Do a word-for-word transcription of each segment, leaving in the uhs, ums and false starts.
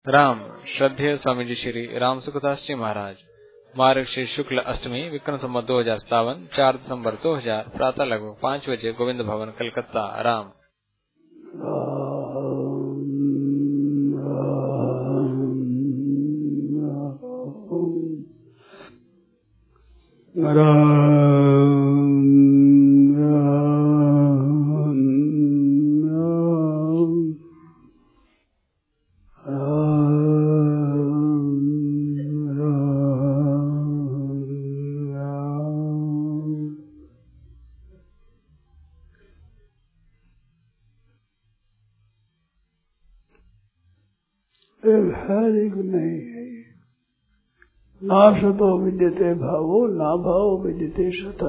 राम श्रद्धेय स्वामी जी श्री राम सुखदास जी महाराज। मार्गशीर्ष शुक्ल अष्टमी विक्रम संवत दो हजार सतावन चार दिसंबर दो हजार प्रातः लगभग पाँच बजे गोविंद भवन कलकत्ता। राम एक नहीं है। ना सतो विद्यते भावो ना भावो विद्यते सत।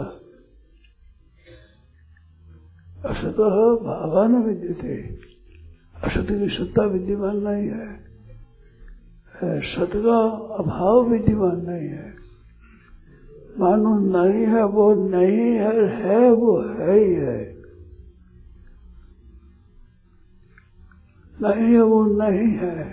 असत भावा न विद्यते। असत की सत्ता विद्यमान नहीं है, सत का अभाव विद्यमान नहीं है। मानो नहीं है वो नहीं है, है वो है ही है। नहीं है वो नहीं है।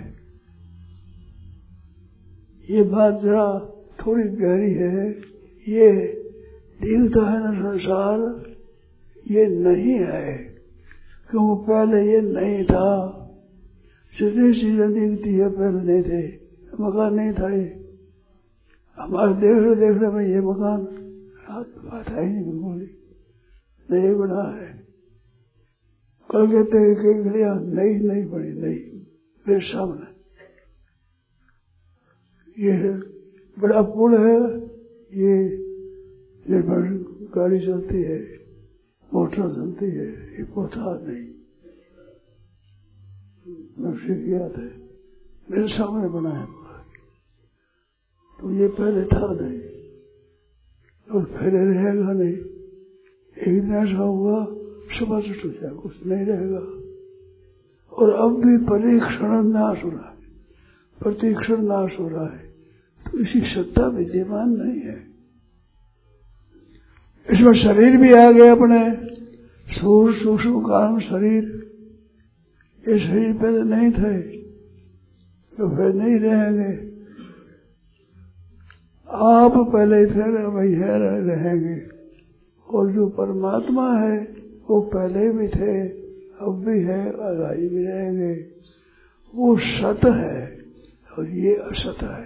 ये बात जरा थोड़ी गहरी है। ये दिखता है ना संसार, ये नहीं है क्योंकि पहले ये नहीं था। सीधी चीजें दिखती है, पहले नहीं थे। मकान नहीं था ये। हमारे देखने देखने में ये मकान रात बात है ही नहीं, बिल्कुल नहीं बना है। कल कहते हैं कि गलियां नहीं नहीं बनी, नहीं मेरे सामने ये बड़ा पुल है। ये निर्भर गाड़ी चलती है, मोटर चलती है, ये पोथा नहीं। नक्शे किया था, मेरे सामने बना है। तो ये पहले था नहीं और पहले रहेगा नहीं। एक दिन ऐसा हुआ सुबह से टूट जाए, कुछ नहीं रहेगा। और अब भी परीक्षण नाश हो रहा है, प्रतिक्षण नाश हो रहा है। तो इसी सत्ता विद्यमान नहीं है। इसमें शरीर भी आ गए अपने, सूक्ष्म सूक्ष्म कारण शरीर। ये शरीर पहले नहीं थे तो फिर नहीं रहेंगे। आप पहले थे, वही है, रहेंगे। और जो परमात्मा है वो पहले भी थे, अब भी है, आगे भी रहेंगे। वो सत है और ये असत है।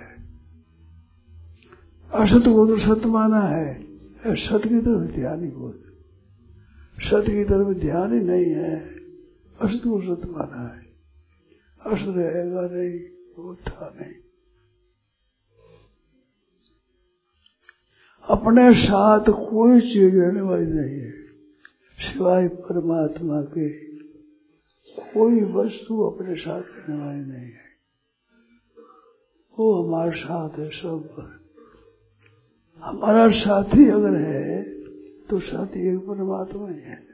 असत को तो सत माना है, सत की तरफ ध्यान ही बोल। सत की तरफ ध्यान ही नहीं है, असत को सत माना है। असत रहेगा नहीं, वो था नहीं। अपने साथ कोई चीज रहने वाली नहीं है सिवाय परमात्मा के। कोई वस्तु अपने साथ रहने वाली नहीं है। वो हमारे साथ है सब। हमारा साथी अगर है तो साथी एक परमात्मा ही है।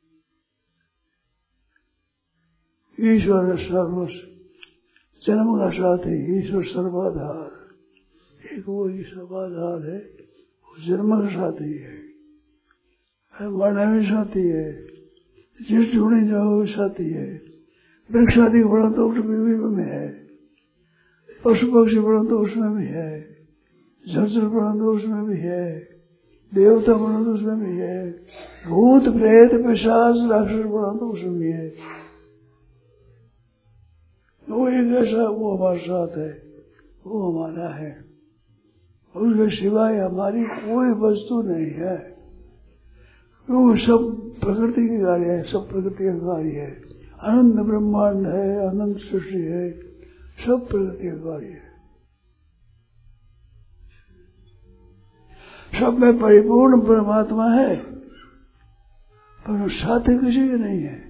ईश्वर सर्वस्व, जन्म का साथी ईश्वर सर्वाधार। एक वो ही सर्वाधार है, वो जन्म का साथी है, मरने में साथी है, जिस जुड़े जाओ वो साथी है। वृक्ष आदि बड़ा तो उसमें भी है, पशु पक्षी बड़ा तो उसमें भी है, जलचर बड़ा तो उसमें भी है, देवता बड़ा तो उसमें भी है, भूत प्रेत पिशाच राक्षस बड़ा तो उसमें भी है। वो एक ऐसा वो हमारे साथ है, वो हमारा है। उसके सिवाय हमारी कोई वस्तु नहीं है। वो सब प्रकृति के कार्य है, सब प्रकृति का कार्य है। अनंत ब्रह्मांड है, अनंत सृष्टि है, सब प्रकृति का कार्य है। सब में परिपूर्ण परमात्मा है, पर साथी किसी के नहीं है।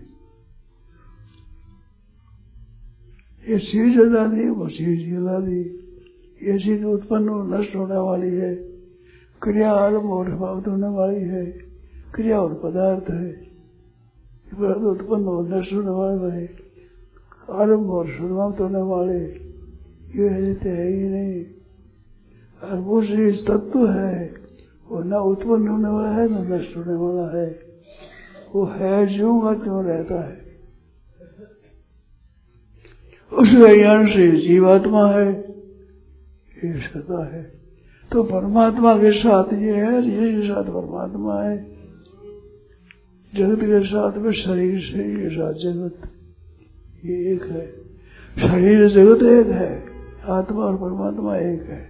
ये चीज अदा दी, वो चीज अदा दी। ये चीज उत्पन्न और नष्ट होने वाली है, क्रिया आरंभ और समाप्त होने वाली है। क्रिया और पदार्थ है, उत्पन्न और नष्ट होने वाले है, आरंभ और समाप्त होने वाले। ये रहते है ही नहीं। और वो चीज तत्व है, वो न उत्पन्न होने वाला है न नष्ट होने वाला है। वो है, ज्यों का त्यों रहता है। उसके ज्ञान से जीवात्मा है, ये सता है। तो परमात्मा के साथ ये है, ये के साथ परमात्मा है। जगत के साथ में शरीर, शरीर के साथ जगत, ये एक है। शरीर जगत एक है, आत्मा और परमात्मा एक है।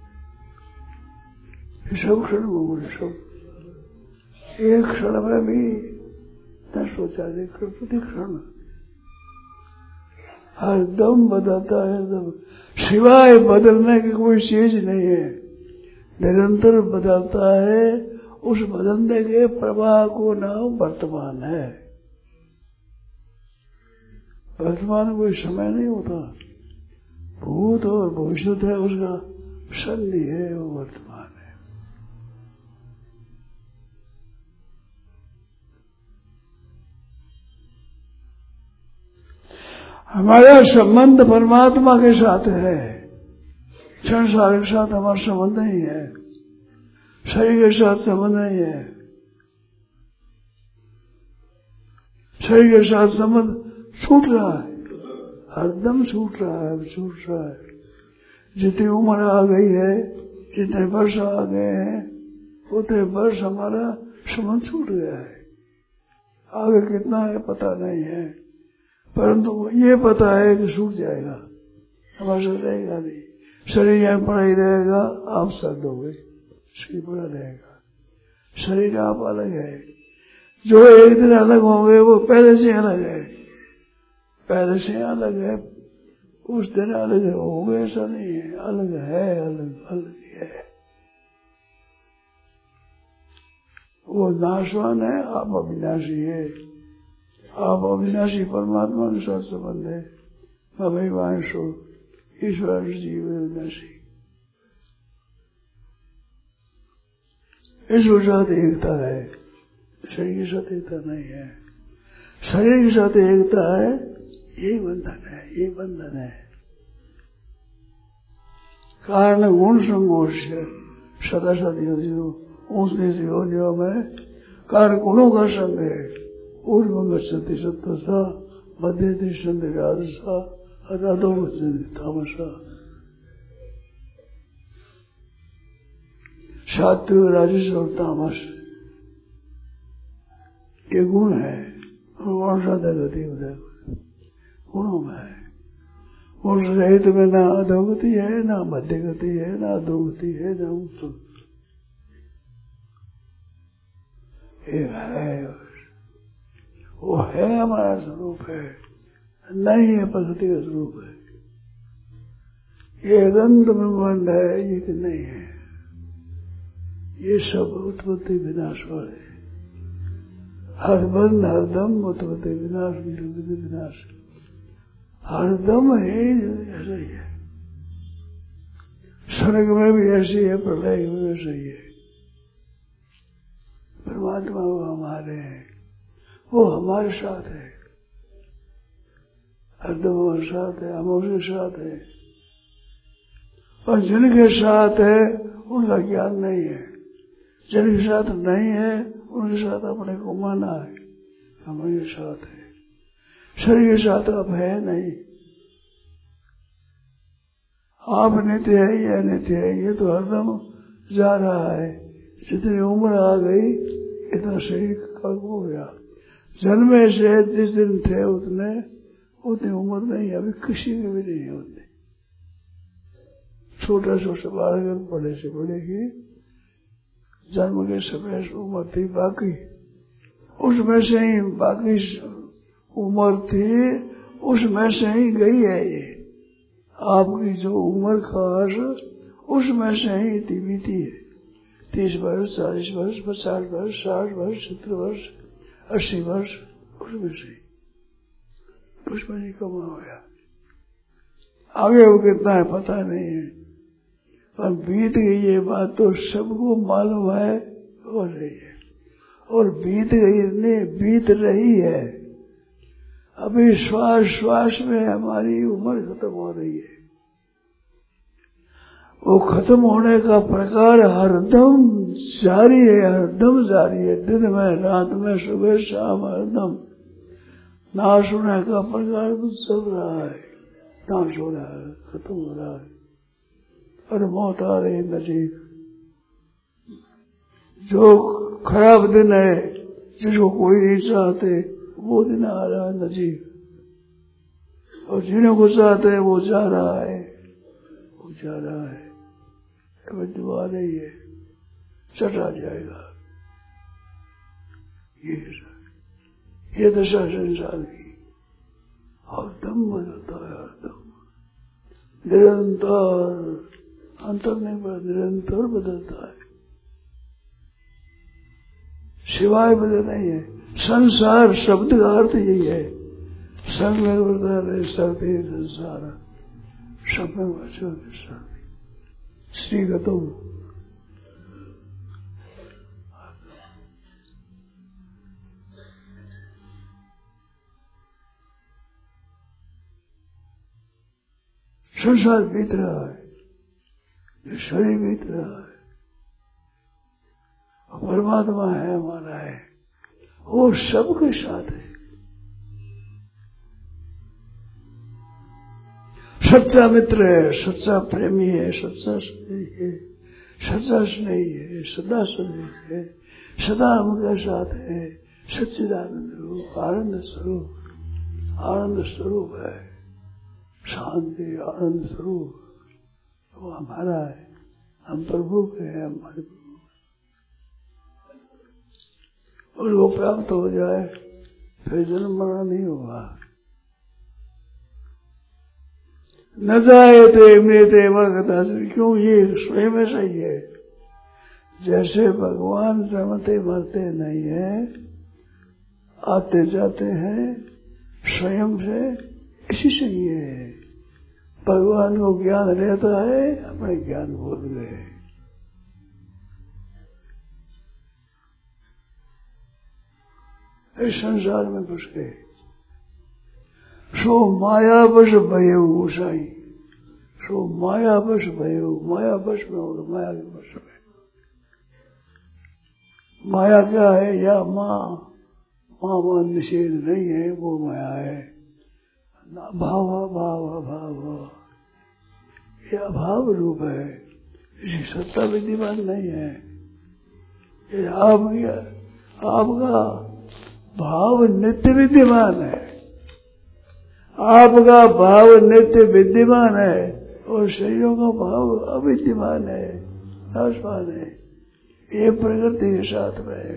सब क्षण में सब एक क्षण में भी न सोचा दे, प्रति क्षण हर दम बदलता है। दम सिवाय बदलने की कोई चीज नहीं है, निरंतर बदलता है। उस बदलने के प्रवाह को नाम वर्तमान है। वर्तमान में कोई समय नहीं होता, भूत और भविष्य है, उसका संधि है, वो वर्तमान है। हमारा संबंध परमात्मा के साथ है, संसार के साथ हमारा संबंध नहीं है, शरीर के साथ संबंध नहीं है। शरीर के साथ संबंध छूट रहा है, हरदम छूट रहा है, छूट रहा है। जितनी उम्र आ गई है, जितने वर्ष आ गए हैं, उतने वर्ष हमारा संबंध छूट गया है। आगे कितना है पता नहीं है, परंतु ये पता है कि छूट जाएगा, हमारे साथ रहेगा नहीं। शरीर यहाँ पड़ा ही रहेगा, आप साथ दोगे, शरीर पड़ा रहेगा। शरीर आप अलग है, जो एक दिन अलग होंगे वो पहले से अलग है, पहले से अलग है, उस दिन अलग होंगे ऐसा नहीं है, अलग है, अलग अलग है। वो नाशवान है, आप अविनाशी है। आप अविनाशी परमात्मा के साथ संबंध है। अभिवांशो ईश्वर जीव अविनाशी, ईश्वर साथ एकता है, शरीर के साथ एकता नहीं है। शरीर के साथ एकता है, यही बंधन है, ये बंधन है। कारण गुण संघोष सदा सदियों ऊंच नीच योनियों में कारण गुणों का संग है। ऊर्ध्व गच्छति सत्वसा, मध्य तिष्ठन्ति राजसा, अधो गच्छति तामसा। सात्विक, राजस और तामस ये गुण है। कौन सा गति उदय गुणों में है। गुण रहित में ना अधोगति है, ना मध्य गति है, ना अधोगति है, ना उत्तम है। वो है हमारा स्वरूप है, नहीं है प्रकृति का स्वरूप है। ये अनंत ब्रह्मांड है, ये कि नहीं है। ये सब उत्पत्ति विनाश वाले, हर बंध हर दम उत्पत्ति विनाश विनाश, हर दम है ऐसा ही है। स्वर्ग में भी ऐसी है, प्रलय में भी ऐसा ही है। परमात्मा वो हमारे हैं, वो हमारे साथ है, हरदम हमारे साथ है, हम उसके साथ है। और जिनके साथ है उनका ज्ञान नहीं है, जिनके साथ नहीं है उनके साथ अपने को माना है, हमारे साथ है। शरीर के साथ अब है नहीं। आप नित्य है, यह नित्य है, ये तो हरदम जा रहा है। जितनी उम्र आ गई इतना शरीर कल हो गया। जन्मे से जिस दिन थे उतने उतनी उम्र नहीं, अभी किसी की भी नहीं होती। छोटा छोटा बालक बड़े से बड़े की जन्म के समय उम्र थी, बाकी उसमें से ही बाकी उम्र थी, उसमें से ही गई है। ये आपकी जो उम्र खास उसमें से ही बीती है। तीस वर्ष, चालीस वर्ष, पचास वर्ष, साठ वर्ष, सत्तर वर्ष, अस्सी वर्ष, उसमें से उसमें नहीं कमा होया। आगे वो कितना है पता नहीं है, पर बीत गई ये बात तो सबको मालूम है हो रही है। और बीत गई नहीं, बीत रही है। अभी श्वास श्वास में हमारी उम्र खत्म हो रही है। वो खत्म होने का प्रकार हरदम जारी है, हरदम जारी है। दिन में, रात में, सुबह शाम, हरदम नाश होने का प्रकार कुछ चल रहा है। नाश हो रहा है, खत्म हो रहा है, और मौत आ रही नजीक। जो खराब दिन है जिसको कोई नहीं चाहते वो दिन आ रहा है नजीक, और जिन्हें को चाहते हैं वो जा रहा है, वो जा रहा है, दुआ नहीं है, चटा जाएगा। ये ये दशा संसार की, और दम बदलता है, हर दम निरंतर, अंतर नहीं बदलता, निरंतर बदलता है, सिवाय बदल नहीं है। संसार शब्द का अर्थ यही है, संग में सर्दी संसार, सब में सर्दी श्रीगतम। संसार बीत रहा है, शरीर बीत रहा है, परमात्मा है हमारा है, वो सबके साथ है। सच्चा मित्र है, सच्चा प्रेमी है, सच्चा स्नेही है, सच्चा स्नेही है, सदा स्नेही है, सदा हमके साथ है, सच्चिदानंद रूप, आनंद स्वरूप, आनंद स्वरूप है, शांति आनंद स्वरूप, वो हमारा है, हम प्रभु के हैं, हमारे प्रभु। और वो प्राप्त हो जाए फिर जन्म मरण नहीं होगा। न जाए तो मृत्य मरता, क्यों? ये स्वयं सही है। जैसे भगवान जन्मते मरते नहीं है, आते जाते हैं स्वयं से, इसी से ये है। भगवान को ज्ञान रहता है, अपने ज्ञान भूल गए। इस संसार में घुस गए, सो माया बस भयो साई, सो माया बस भयो, माया बस में हो, माया के बस में। माया क्या है? या माँ, माँ माँ निषेध नहीं है, वो माया है। भाव भाव भाव, ये अभाव रूप है, इसी सत्ता विद्यमान नहीं है। ये आप आपका भाव नित्य विद्यमान है, आपका भाव नित्य विद्यमान है, और शरीरों का भाव अविद्यमान है, नाशवान है। ये प्रकृति के साथ में है।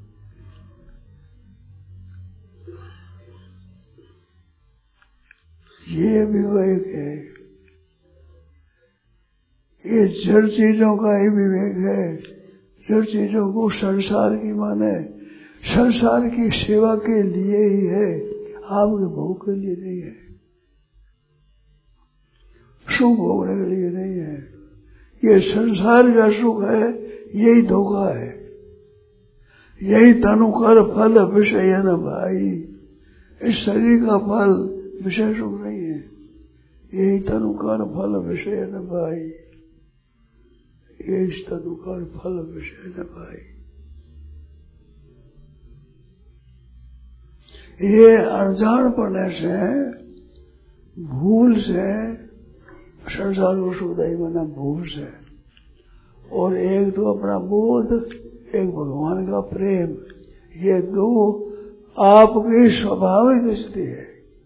ये विवेक है, ये जड़ चीजों का ही विवेक है। जड़ चीजों को संसार की माने संसार की सेवा के लिए ही है, आपके भोग के लिए नहीं है, सुख भोगने के लिए नहीं है। ये संसार का सुख है, यही धोखा है, यही तनुकर फल विषय न भाई। इस शरीर का फल विषय सुख नहीं है, यही तनुकर फल विषय न भाई, यही तनुकर फल विषय न भाई। ये अनजान पड़ने से, भूल से संसार को सुखदायी बना, भूल से। और एक तो अपना बोध, एक भगवान का प्रेम, ये दो आपकी स्वाभाविक स्थिति है,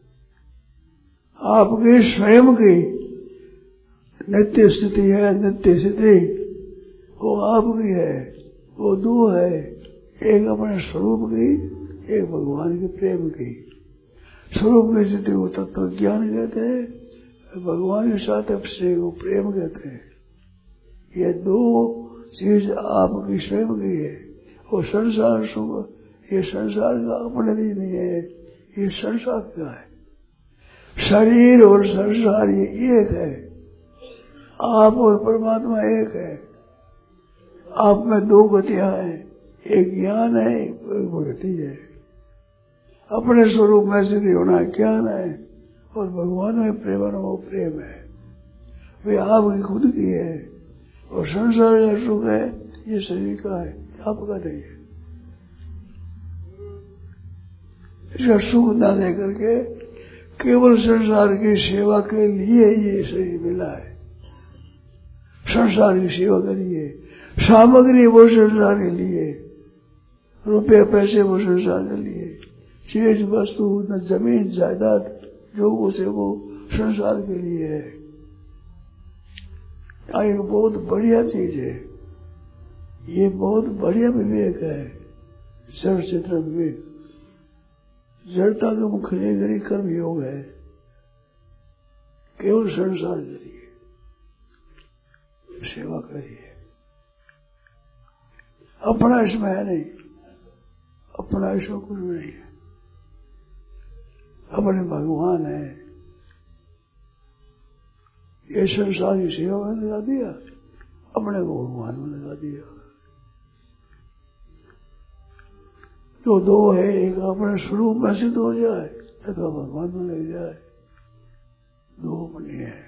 आपकी स्वयं की नित्य स्थिति है। नित्य स्थिति वो आपकी है, वो दो है, एक अपने स्वरूप की, एक भगवान के प्रेम की। स्वरूप की स्थिति को तत्व ज्ञान कहते हैं, भगवान के साथ अपने को प्रेम कहते हैं। ये दो चीज आपकी स्वयं की है, और संसार सुख, ये संसार का अपने लिए नहीं है, ये संसार का है। शरीर और संसार ये एक है, आप और परमात्मा एक है। आप में दो गतियां हैं, एक ज्ञान है, एक भक्ति है। अपने स्वरूप में स्थिति होना ज्ञान है, और भगवान में प्रेम वो प्रेम है, वे आपकी खुद की है। और संसार का सुख है, ये शरीर का है, आपका नहीं है। इसका सुख ना दे करके केवल संसार की सेवा के लिए ये शरीर मिला है। संसार की सेवा के लिए सामग्री वो संसार के लिए, रुपये पैसे वो संसार के लिए, चीज वस्तु न जमीन जायदाद जो कुछ है वो संसार के लिए है। एक बहुत बढ़िया चीज है, ये बहुत बढ़िया विवेक है, जड़ चेतन विवेक। जड़ता के मुख्य गरी कर्म योग है, केवल संसार के लिए सेवा करिए। अपना इसमें है नहीं, अपना इसमें कुछ नहीं है, अपने भगवान है। ये संसार की सेवा में लगा दिया, अपने को भगवान में लगा दिया। जो दो है, एक अपने स्वरूप में सिद्ध हो जाए तथा भगवान में लग जाए, दो अपने है।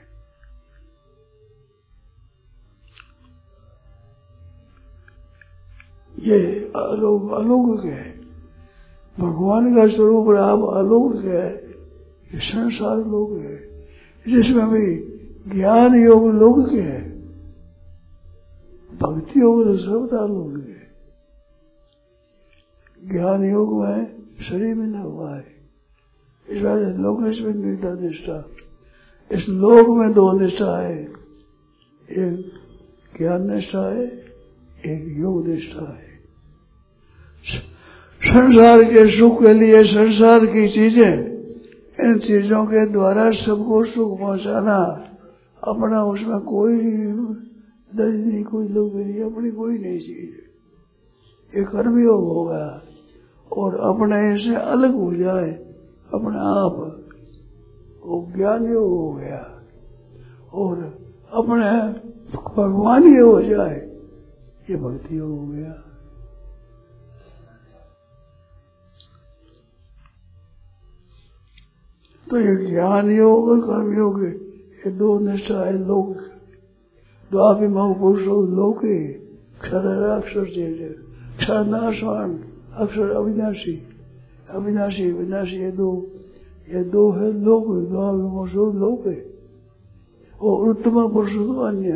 ये अलौकिक अलौकिक है, भगवान का स्वरूप आप अलौकिक है, ये संसार लोक है, जिसमें भी ज्ञान योग लौकिक है, भक्ति योग तो सबका लौकिक है। ज्ञान योग में शरीर में न हुआ है, इस वजह से लोकेश में निष्ठा निष्ठा, इस लोक में दो निष्ठा है, एक ज्ञान निष्ठा है, एक योग निष्ठा है। संसार के सुख के लिए संसार की चीजें, इन चीजों के द्वारा सबको सुख पहुंचाना, अपना उसमें कोई दज नहीं, कोई लोग नहीं, अपनी कोई नहीं चीज। ये कर्म योग होगा और अपने से अलग हो जाए अपने आप, वो ज्ञान योग हो गया। और अपने भगवान ये हो जाए, ये भक्ति योग हो गया। तो ये ज्ञान योग और कर्म योग ये दो निष्ठा है लोक। द्वाभिमो पुरुषो लोके क्षर अक्षर चेत, क्षर नाशवान, अक्षर अविनाशी, अविनाशी विनाशी, ये दो ये दो है लोक। द्वाभिमो लोक है और उत्तम पुरुष तो अन्य।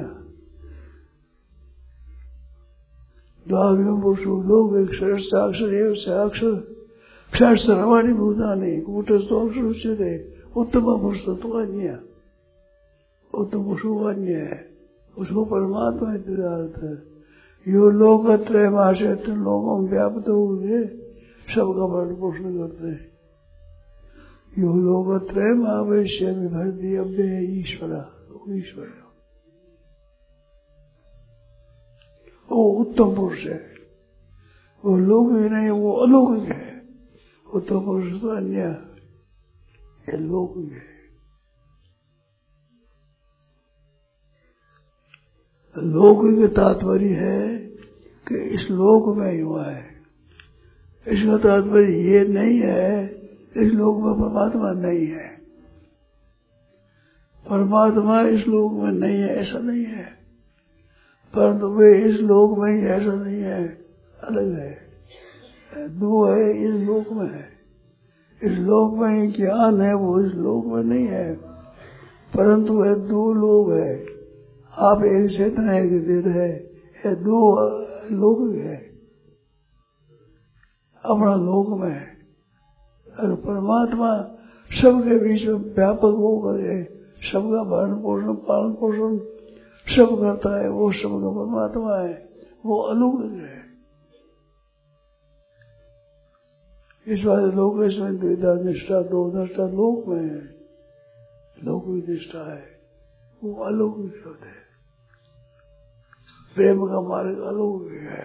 द्वाभिमो पुरुषो लोक क्षर साक्षर एवं साक्षर, क्षर सर्वाणी भूतानि कूटस्थो अक्षर उच्यते, उत्तम पुरुष तो अन्य। उत्तम पुरुष अन्य है, उसको परमात्मा अर्थ है। यो लोक त्रय मासे लोगों में व्याप्त हुए सबका भरण पोषण करते हैं। यो लोक त्रय महावेश्य विभर्ति अव्यय ईश्वरा, ईश्वर वो उत्तम पुरुष है, वो लौकिक नहीं, वो अलौकिक है। उत्तम पुरुष तो अन्य, ये लौकिक है। लौकिक तात्पर्य है कि इस लोक में हुआ है। इसका तात्पर्य ये नहीं है इस लोक में परमात्मा नहीं है, परमात्मा इस लोक में नहीं है, ऐसा नहीं है। परंतु वे इस लोक में ही, ऐसा नहीं है, अलग है। दो है इस लोक में है, इस लोक में ही ज्ञान है, वो इस लोक में नहीं है। परंतु वे दो लोग है, आप एक चेतन है कि देर है, ये दो लोक है अपना लोक में है। और परमात्मा सबके बीच में व्यापक होकर है, सबका भरण पोषण पालन पोषण सब करता है, वो सबका परमात्मा है, वो अलौकिक है। इस बात लोक में द्विधा निष्ठा, दो निष्ठा लोक में है, लौकिक निष्ठा है, वो अलौकिक शब्द है। प्रेम का मार्ग अलौकिक है।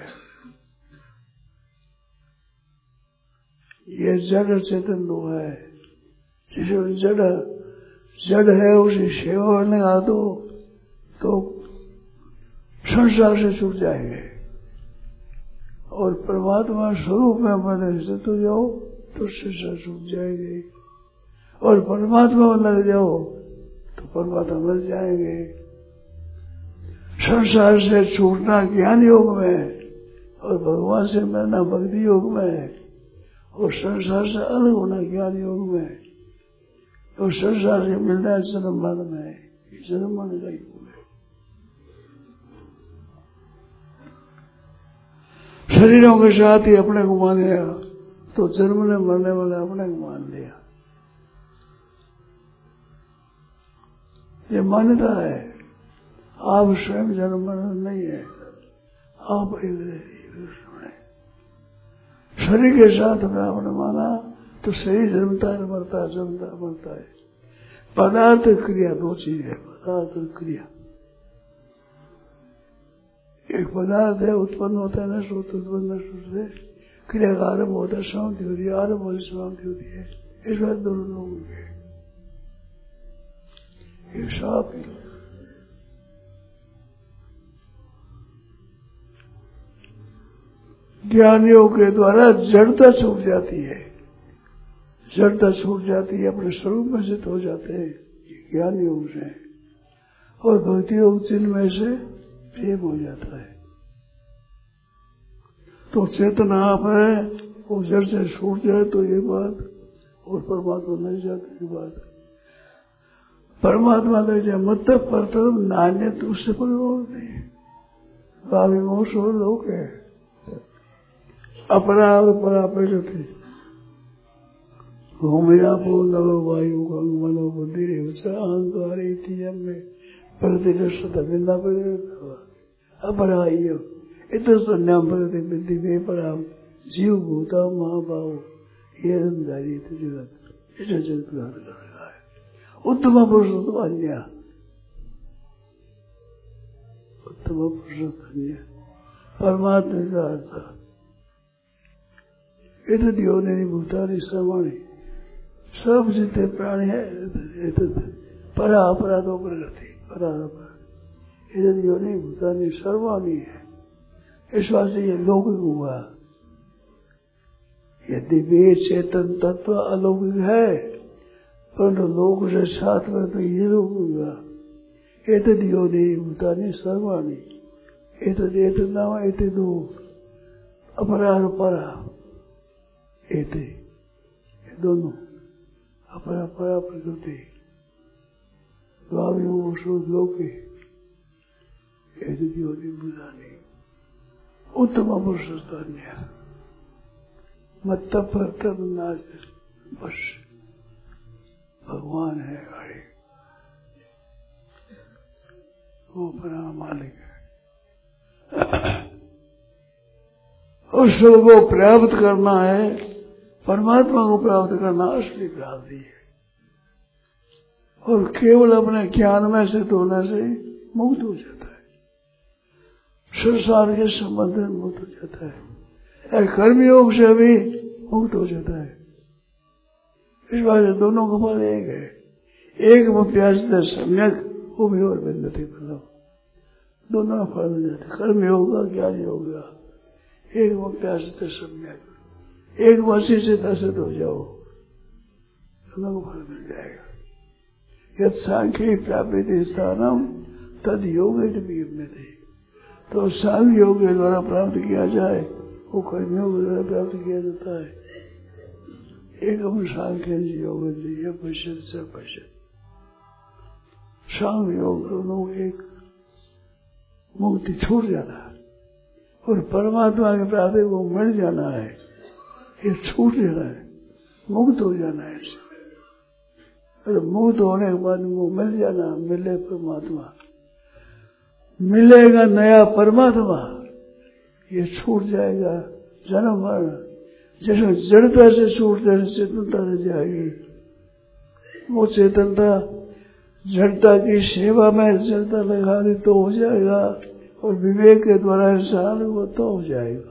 ये जड़ चेतन दो है, जिसमें जड़ जड़ है उसे सेवा में लगा दो तो संसार से छूट जाएंगे, और परमात्मा स्वरूप में अपने स्थित हो जाओ तो संसार छूट जाएंगे, और परमात्मा में लग जाओ तो परमात्मा मिल जाएंगे। संसार से छूटना ज्ञान योग में, और भगवान से मिलना भक्ति योग में, और संसार से अलग होना ज्ञान योग में। और संसार से मिलना है जन्म मरण है, जन्म मरण का योग है। शरीरों के साथ ही अपने को मान लिया तो जन्मने मरने वाले अपने को मान लिया। ये मान्यता है, आप स्वयं जन्म मरण नहीं है, आप एक शरीर के साथ में आपने माना तो शरीर जन्मता है मरता है, जन्मता मरता है। पदार्थ क्रिया दो चीज है, पदार्थ और क्रिया। एक पदार्थ है उत्पन्न होता है, नष्ट होता है, उत्पन्न नष्ट होता है, क्रिया का आरंभ होता है, समाप्ति होती है, आरंभ होती समाप्ति होती है। इस बात दोनों लोगों के एक साफ ही ज्ञान योग के द्वारा जड़ता छूट जाती है, जड़ता छूट जाती है, अपने स्वरूप में सिद्ध हो जाते हैं ज्ञान योग से। और भक्ति योग चिन्ह में से प्रेम हो जाता है। तो चेतन आप है, वो जड़ से छूट जाए तो ये बात, और परमात्मा मिल जाती है बात। परमात्मा लग जाए मतलब परतम नान्य तो उससे कोई और नहीं। भावी मोश और लोग है, अपरा और परा पे थे। भूमिया पो नलो वायु गंग मनो बुद्धि अहंकार में प्रतिष्ठा बिंदा पर अपरा इत संन्याम प्रति विद्धि में परा जीव भूता महाभाव ये जगत इसे जगत कर रहा है। उत्तम पुरुष तो अन्य, उत्तम पुरुष अन्य परमात्मा का अर्थ इत योनि भूतानि सर्वाणि, सब जितने प्राणी है परा अपरा दो प्रगति परा अपरा इत योनि भूतानि सर्वाणि है। इस वास्ते ये लौकिक हुआ। यदि वे चेतन तत्व अलौकिक है परंतु लोक से साथ में तो ये लौकिक हुआ। एतद योनि भूतानि सर्वाणि एतद एतद नाम एते दो अपरा और परा एते दोनों अपरा परा प्रकृति भावी लोके एतद योनि भूतानि उत्तम पुरुष स्थान्य मत परतम नाच बस भगवान है हरे, वो अपना मालिक है। उसको प्राप्त करना है, परमात्मा को प्राप्त करना असली प्राप्ति है। और केवल अपने ज्ञान में से होने से मुक्त हो जाता है, संसार के संबंध में मुक्त हो जाता है, कर्मयोग से भी मुक्त हो जाता है। इस बात से दोनों का फल एक है। एक मुख्यास सम्यक वो भी और बिंदती मतलब दोनों का फल मिल जाता है। कर्म होगा ज्ञान होगा, एक मुख्यास सम्यक, एक वर्षी से दर्शित हो जाओ, दोनों का फल मिल जाएगा। यद सांख्य प्राप्ति स्थानम तद योग में थे, तो सांख्य योग के द्वारा प्राप्त किया जाए वो कर्मियों के द्वारा प्राप्त किया जाता है। एक हम सांख्य योग पश्चित से पश्चित सांख्य योग दोनों एक मुक्ति छूट जाना है और परमात्मा के प्राप्ति को मिल जाना है, ये छूट जाना है, मुक्त हो जाना है। और मुक्त होने के बाद वो मिल जाना, मिले परमात्मा, मिलेगा नया परमात्मा, ये छूट जाएगा जन्म मरण। जैसे जड़ता से छूट जाए चेतनता से जाएगी, वो चेतनता जड़ता की सेवा में जड़ता लगा दी तो हो जाएगा, और विवेक के द्वारा इंसान वो तो हो जाएगा।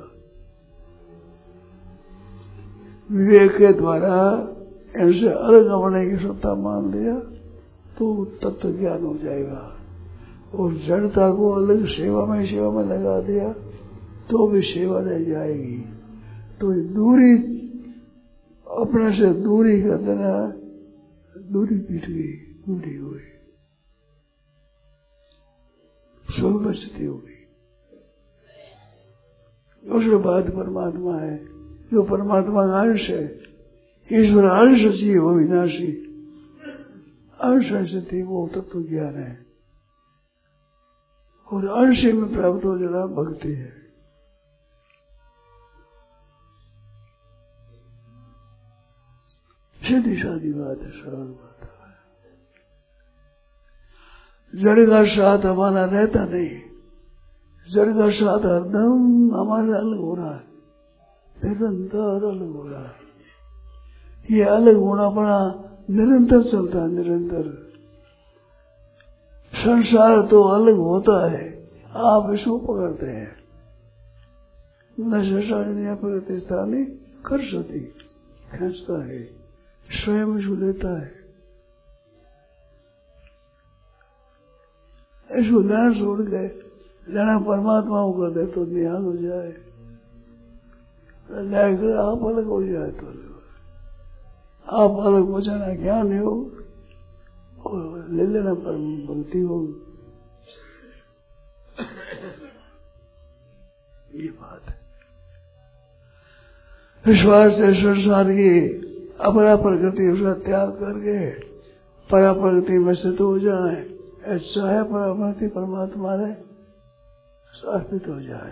विवेक के द्वारा इनसे अलग होने की सत्ता मान लिया तो तत्व ज्ञान हो जाएगा, और जड़ता को अलग सेवा में सेवा में लगा दिया तो भी सेवा रह जाएगी। तो दूरी अपने से दूरी का देना, दूरी पीट गई, दूरी हुई, स्वरूप स्थिति हो गई। उसके बाद परमात्मा है, जो परमात्मा का अंश है। ईश्वर अंश जीव अविनाशी, अंश स्थिति वो तत्व ज्ञान है, और अंश में प्राप्त हो जाना भक्ति है। सीधी सादी बात है, सरल बात है। जड़ का साथ हमारा रहता नहीं, जड़ का साथ हरदम हमारे अलग हो रहा है, निरंतर अलग हो रहा है। ये अलग होना पड़ा निरंतर चलता है, निरंतर। संसार तो अलग होता है, आप इसको पकड़ते हैं। न संसार नहीं पकड़ते, स्थानी कर सकती, खींचता है, स्वयं इसको लेता है। इसको लेना छोड़ के लेना परमात्मा को कर दे तो निहाल हो जाए, लेकर आप अलग हो जाए तो आप अलग हो जाना ज्ञान हो, और ले लेना पर भक्ति हो। ये बात है। विश्वास से संसार की अपना प्रकृति उसका त्याग करके परा प्रकृति में स्थित हो जाए, ऐसा है परा प्रकृति परमात्मा ने अर्पित हो जाए।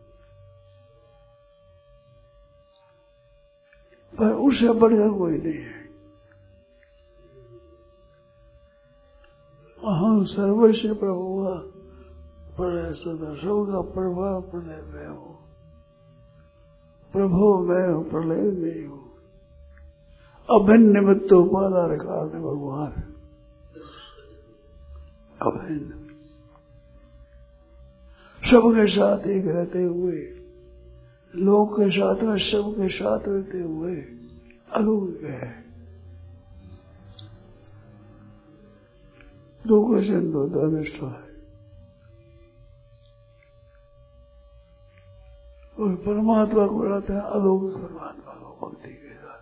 पर उससे बढ़कर कोई नहीं है। अहं सर्वस्व प्रभु प्रलय सदा, सबका प्रभाव प्रलय में हो, प्रभु मैं हूँ, प्रलय में हूँ। अभिन्न निमित्त उपादान कारण भगवान, अभिन्न सबके साथ एक रहते हुए, लोक के साथ में सबके साथ रहते हुए अलौकिक है। लोक से दो धनिष्ठ है, और परमात्मा को रहते हैं अलौकिक परमात्मा को भक्ति के साथ।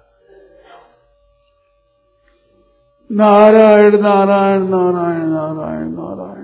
नारायण नारायण नारायण नारायण नारायण।